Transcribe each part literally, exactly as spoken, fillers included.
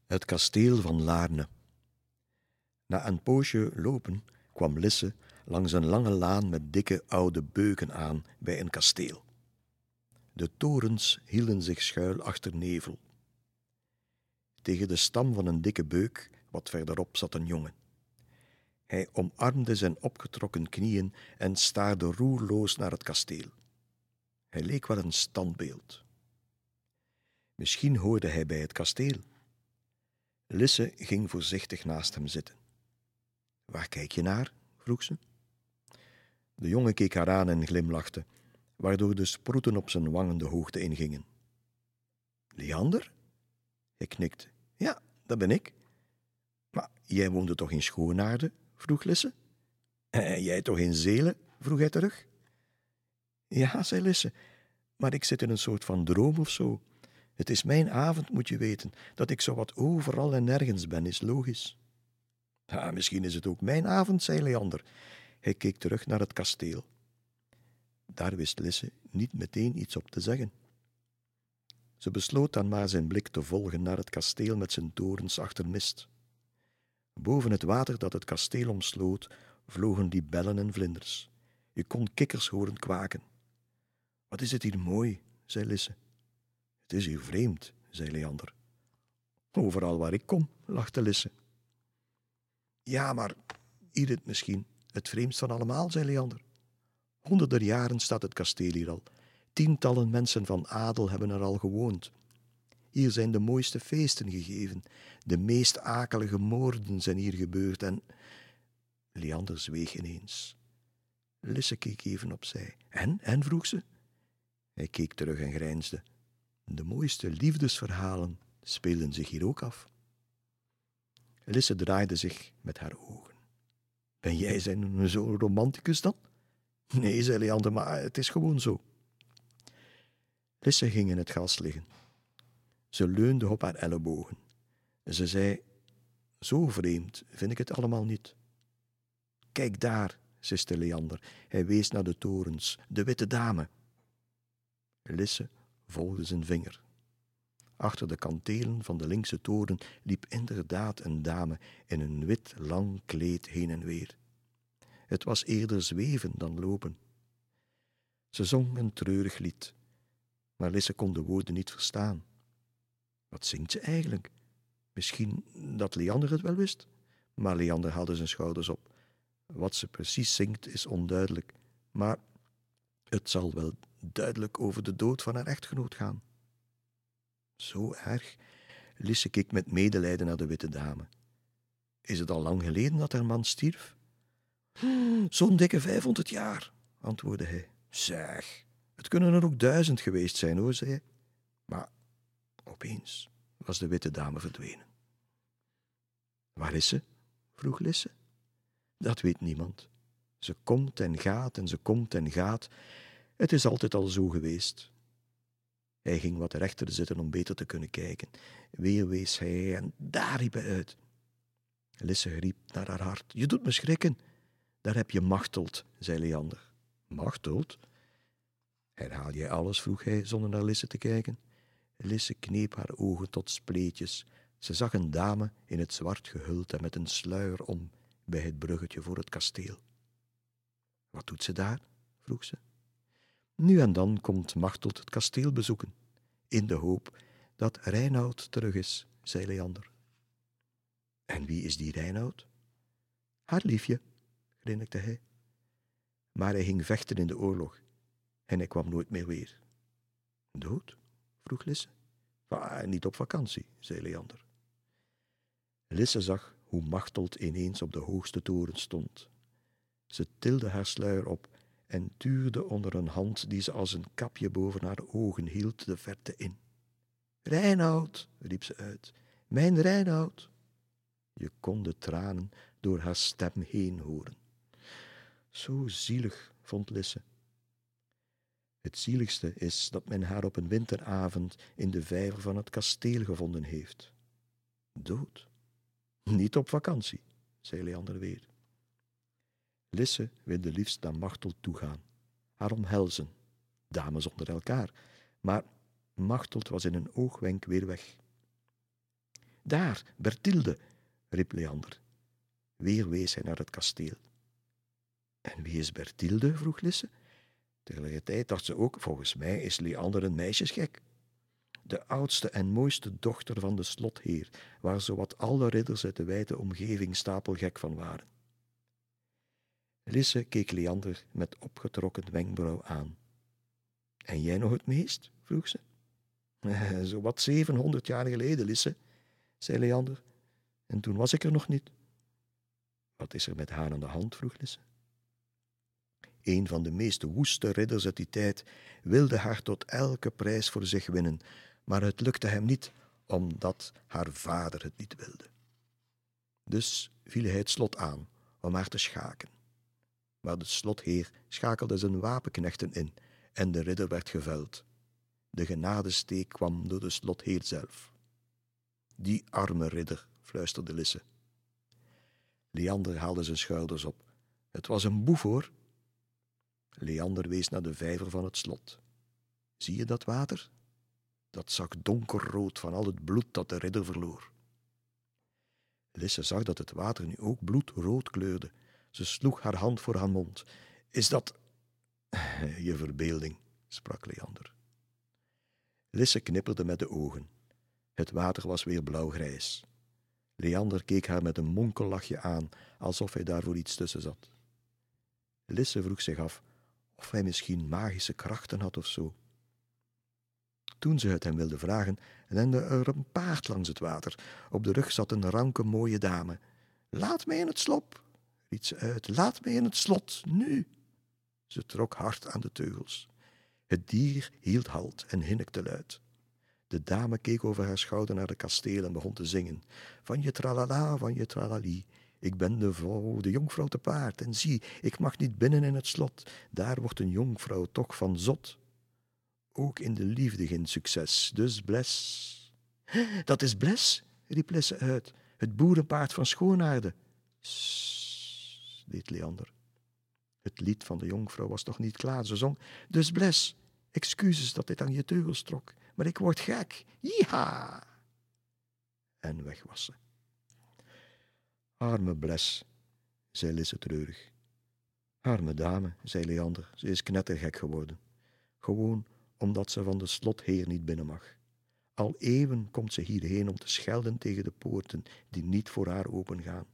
Het kasteel van Laarne. Na een poosje lopen kwam Lisse langs een lange laan met dikke oude beuken aan bij een kasteel. De torens hielden zich schuil achter nevel. Tegen de stam van een dikke beuk, wat verderop, zat een jongen. Hij omarmde zijn opgetrokken knieën en staarde roerloos naar het kasteel. Hij leek wel een standbeeld. Misschien hoorde hij bij het kasteel. Lisse ging voorzichtig naast hem zitten. Waar kijk je naar? Vroeg ze. De jongen keek haar aan en glimlachte, waardoor de sproeten op zijn wangen de hoogte ingingen. Leander? Hij knikte. Ja, dat ben ik. Maar jij woonde toch in Schoonaarden? Vroeg Lisse. En jij toch in Zelen? Vroeg hij terug. Ja, zei Lisse, maar ik zit in een soort van droom of zo. Het is mijn avond, moet je weten. Dat ik zo wat overal en nergens ben, is logisch. Ja, misschien is het ook mijn avond, zei Leander. Hij keek terug naar het kasteel. Daar wist Lisse niet meteen iets op te zeggen. Ze besloot dan maar zijn blik te volgen naar het kasteel met zijn torens achter mist. Boven het water dat het kasteel omsloot, vlogen libellen en vlinders. Je kon kikkers horen kwaken. Wat is het hier mooi, zei Lisse. Het is hier vreemd, zei Leander. Overal waar ik kom, lachte Lisse. Ja, maar hier het misschien, het vreemdst van allemaal, zei Leander. Honderden jaren staat het kasteel hier al. Tientallen mensen van adel hebben er al gewoond. Hier zijn de mooiste feesten gegeven. De meest akelige moorden zijn hier gebeurd en... Leander zweeg ineens. Lisse keek even opzij. En? En? Vroeg ze. Hij keek terug en grijnsde. De mooiste liefdesverhalen speelden zich hier ook af. Lisse draaide zich met haar ogen. Ben jij zijn zo'n romanticus dan? Nee, zei Leander, maar het is gewoon zo. Lisse ging in het gras liggen. Ze leunde op haar ellebogen. Ze zei, zo vreemd vind ik het allemaal niet. Kijk daar, siste Leander. Hij wees naar de torens, de witte dame. Lisse volgde zijn vinger. Achter de kantelen van de linkse toren liep inderdaad een dame in een wit lang kleed heen en weer. Het was eerder zweven dan lopen. Ze zong een treurig lied, maar Lisse kon de woorden niet verstaan. Wat zingt ze eigenlijk? Misschien dat Leander het wel wist? Maar Leander haalde zijn schouders op. Wat ze precies zingt is onduidelijk, maar het zal wel duidelijk over de dood van haar echtgenoot gaan. Zo erg. Lisse keek met medelijden naar de witte dame. Is het al lang geleden dat haar man stierf? Zo'n dikke vijfhonderd jaar, antwoordde hij. Zeg, het kunnen er ook duizend geweest zijn, hoor, zei hij. Maar opeens was de witte dame verdwenen. Waar is ze? Vroeg Lisse. Dat weet niemand. Ze komt en gaat en ze komt en gaat. Het is altijd al zo geweest. Hij ging wat rechter zitten om beter te kunnen kijken. Weer wees hij en daar riep hij uit. Lisse riep naar haar hart. Je doet me schrikken. Daar heb je Machteld, zei Leander. Machteld? Herhaal jij alles, vroeg hij, zonder naar Lisse te kijken. Lisse kneep haar ogen tot spleetjes. Ze zag een dame in het zwart gehuld en met een sluier om bij het bruggetje voor het kasteel. Wat doet ze daar? Vroeg ze. Nu en dan komt Machteld het kasteel bezoeken, in de hoop dat Reinoud terug is, zei Leander. En wie is die Reinoud? Haar liefje, grinnikte hij. Maar hij ging vechten in de oorlog en hij kwam nooit meer weer. Dood? Vroeg Lisse. Ah, niet op vakantie, zei Leander. Lisse zag hoe Machteld ineens op de hoogste toren stond. Ze tilde haar sluier op en tuurde onder een hand die ze als een kapje boven haar ogen hield de verte in. Reinoud, riep ze uit, mijn Reinoud. Je kon de tranen door haar stem heen horen. Zo zielig, vond Lisse. Het zieligste is dat men haar op een winteravond in de vijver van het kasteel gevonden heeft. Dood? Niet op vakantie, zei Leander weer. Lisse wilde liefst naar Machteld toegaan, haar omhelzen, dames onder elkaar, maar Machteld was in een oogwenk weer weg. daar, Berthilde, riep Leander. Weer wees hij naar het kasteel. En wie is Berthilde? Vroeg Lisse. Tegelijkertijd dacht ze ook, volgens mij is Leander een meisjesgek. De oudste en mooiste dochter van de slotheer, waar zowat alle ridders uit de wijde omgeving stapelgek van waren. Lisse keek Leander met opgetrokken wenkbrauw aan. En jij nog het meest? Vroeg ze. Zowat zevenhonderd jaar geleden, Lisse, zei Leander. En toen was ik er nog niet. Wat is er met haar aan de hand? Vroeg Lisse. Een van de meest woeste ridders uit die tijd wilde haar tot elke prijs voor zich winnen, maar het lukte hem niet, omdat haar vader het niet wilde. Dus viel hij het slot aan om haar te schaken. Maar de slotheer schakelde zijn wapenknechten in en de ridder werd geveld. De genadesteek kwam door de slotheer zelf. Die arme ridder, fluisterde Lisse. Leander haalde zijn schouders op. Het was een boef, hoor. Leander wees naar de vijver van het slot. Zie je dat water? Dat zag donkerrood van al het bloed dat de ridder verloor. Lisse zag dat het water nu ook bloedrood kleurde. Ze sloeg haar hand voor haar mond. Is dat... Je verbeelding, sprak Leander. Lisse knipperde met de ogen. Het water was weer blauwgrijs. Leander keek haar met een monkellachje aan, alsof hij daar voor iets tussen zat. Lisse vroeg zich af of hij misschien magische krachten had of zo. Toen ze het hem wilde vragen, rende er een paard langs het water. Op de rug zat een ranke mooie dame. Laat mij in het slop, riep ze uit. Laat mij in het slot, nu. Ze trok hard aan de teugels. Het dier hield halt en hinnikte luid. De dame keek over haar schouder naar de kasteel en begon te zingen. Van je tralala, van je tralali. Ik ben de vrouw, de jonkvrouw te paard. En zie, ik mag niet binnen in het slot. Daar wordt een jonkvrouw toch van zot. Ook in de liefde geen succes, dus bles. Dat is bles, riep Lisse uit. Het boerenpaard van Schoonaarde. Sss, deed Leander. Het lied van de jonkvrouw was nog niet klaar. Ze zong, dus bles. Excuses dat dit aan je teugels trok, maar ik word gek. Jiha! En weg was ze. Arme bles, zei Lisse treurig. Arme dame, zei Leander, ze is knettergek geworden. Gewoon omdat ze van de slotheer niet binnen mag. Al eeuwen komt ze hierheen om te schelden tegen de poorten die niet voor haar opengaan.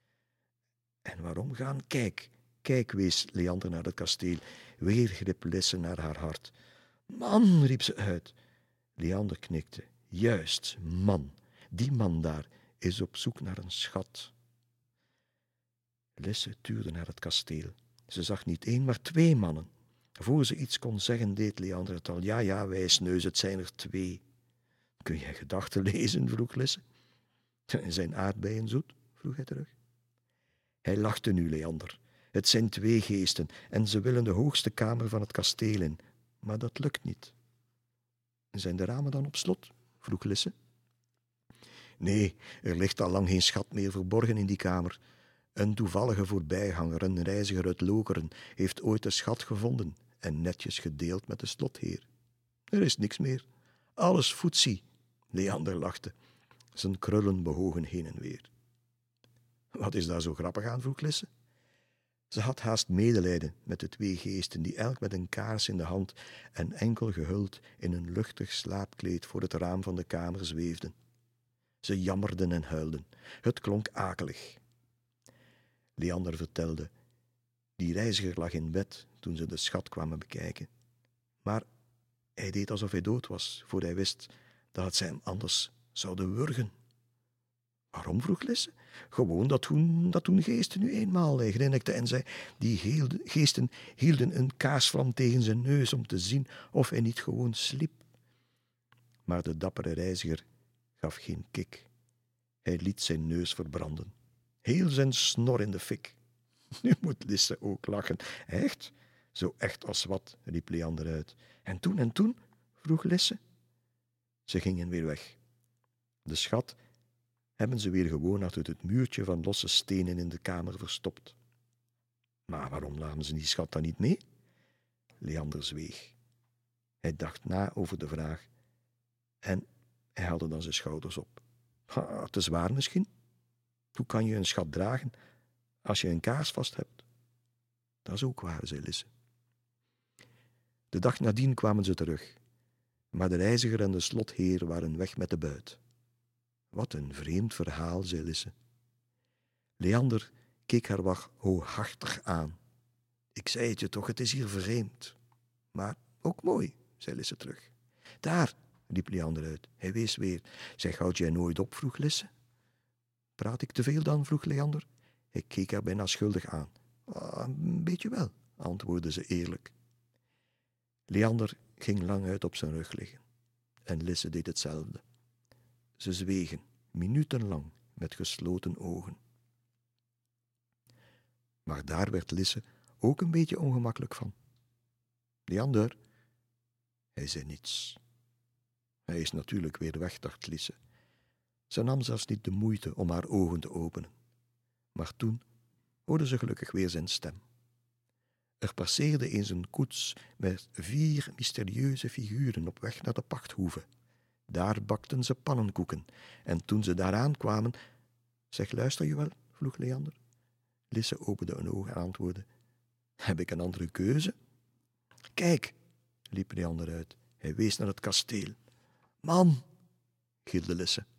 En waarom gaan? Kijk, kijk, wees Leander naar het kasteel. Weer greep Lisse naar haar hart. Man, riep ze uit. Leander knikte. Juist, man. Die man daar is op zoek naar een schat. Lisse tuurde naar het kasteel. Ze zag niet één, maar twee mannen. Voor ze iets kon zeggen, deed Leander het al. Ja, ja, wijsneus, het zijn er twee. Kun jij gedachten lezen? Vroeg Lisse. Zijn aardbeien zoet? Vroeg hij terug. Hij lachte nu, Leander. Het zijn twee geesten en ze willen de hoogste kamer van het kasteel in. Maar dat lukt niet. Zijn de ramen dan op slot? Vroeg Lisse. Nee, er ligt al lang geen schat meer verborgen in die kamer. Een toevallige voorbijganger, een reiziger uit Lokeren, heeft ooit de schat gevonden en netjes gedeeld met de slotheer. Er is niks meer. Alles foetsie. Leander lachte. Zijn krullen bewogen heen en weer. Wat is daar zo grappig aan? Vroeg Lisse. Ze had haast medelijden met de twee geesten die elk met een kaars in de hand en enkel gehuld in een luchtig slaapkleed voor het raam van de kamer zweefden. Ze jammerden en huilden. Het klonk akelig. Leander vertelde. Die reiziger lag in bed toen ze de schat kwamen bekijken. Maar hij deed alsof hij dood was, voor hij wist dat ze hem anders zouden wurgen. Waarom? Vroeg Lisse. Gewoon dat toen, dat toen geesten nu eenmaal, hij grinnikte en zei, die heelde, geesten hielden een kaarsvlam tegen zijn neus om te zien of hij niet gewoon sliep. Maar de dappere reiziger gaf geen kik. Hij liet zijn neus verbranden. Heel zijn snor in de fik. Nu moet Lisse ook lachen. Echt? Zo echt als wat, riep Leander uit. En toen en toen? Vroeg Lisse. Ze gingen weer weg. De schat hebben ze weer gewoon achter het muurtje van losse stenen in de kamer verstopt. Maar waarom namen ze die schat dan niet mee? Leander zweeg. Hij dacht na over de vraag en hij haalde dan zijn schouders op. Ha, te zwaar misschien? Hoe kan je een schat dragen als je een kaars vast hebt? Dat is ook waar, zei Lisse. De dag nadien kwamen ze terug, maar de reiziger en de slotheer waren weg met de buit. Wat een vreemd verhaal, zei Lisse. Leander keek haar wat hooghartig aan. Ik zei het je toch, het is hier vreemd. Maar ook mooi, zei Lisse terug. Daar, riep Leander uit. Hij wees weer. Zeg, houd jij nooit op, vroeg Lisse. Praat ik te veel dan, vroeg Leander. Hij keek haar bijna schuldig aan. Ah, een beetje wel, antwoordde ze eerlijk. Leander ging lang uit op zijn rug liggen. En Lisse deed hetzelfde. Ze zwegen, minutenlang, met gesloten ogen. Maar daar werd Lisse ook een beetje ongemakkelijk van. Leander, hij zei niets. Hij is natuurlijk weer weg, dacht Lisse. Ze nam zelfs niet de moeite om haar ogen te openen. Maar toen hoorde ze gelukkig weer zijn stem. Er passeerde eens een koets met vier mysterieuze figuren op weg naar de pachthoeve. Daar bakten ze pannenkoeken. En toen ze daaraan kwamen... Zeg, luister je wel? Vroeg Leander. Lisse opende een oog en antwoordde. Heb ik een andere keuze? Kijk, riep Leander uit. Hij wees naar het kasteel. Man, gilde Lisse.